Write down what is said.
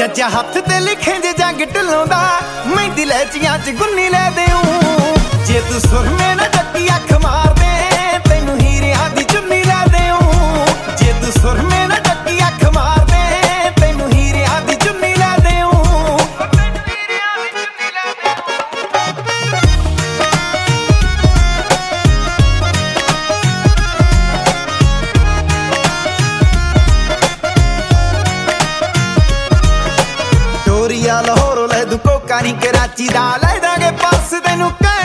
ਅੱਜ ਹੱਥ ਤੇ ਲਿਖੇ ਜੇ ਜੰਗ ਢਿੱਲੋਂ ਦਾ ਮਹਿੰਦੀ ਲੈਚੀਆਂ ਚ ਗੁੰਨੀ ਲੈ ਦਿਉ ਜੇ ਤੂੰ ਸੁਰਮੇ ਨਾ ਟੱਕੀ ਅੱਖ ਮਾਰ ਦੇ ਤੈਨੂੰ ਹੀਰਿਆਂ ਦੀ ਚੁੰਨੀ ਲੈ ਦਿਉ ਜੇ ਤੂੰ ਸੁਰਮੇ ਨਾ ਟੱਕੀ ਅੱਖ ਮਾਰ ਦੇ ਤੈਨੂੰ ਹੀਰਿਆਂ ਦੀ ਚੁੰਨੀ ਲੈ ਦਿਉ ਲਾਹੌਰੋਂ ਲੈ ਦੂ ਕੋਕਾ ਨੀ ਕਰਾਚੀ ਦਾ ਲੈ ਦਾਂਗੇ ਪਰਸ ਤੈਨੂੰ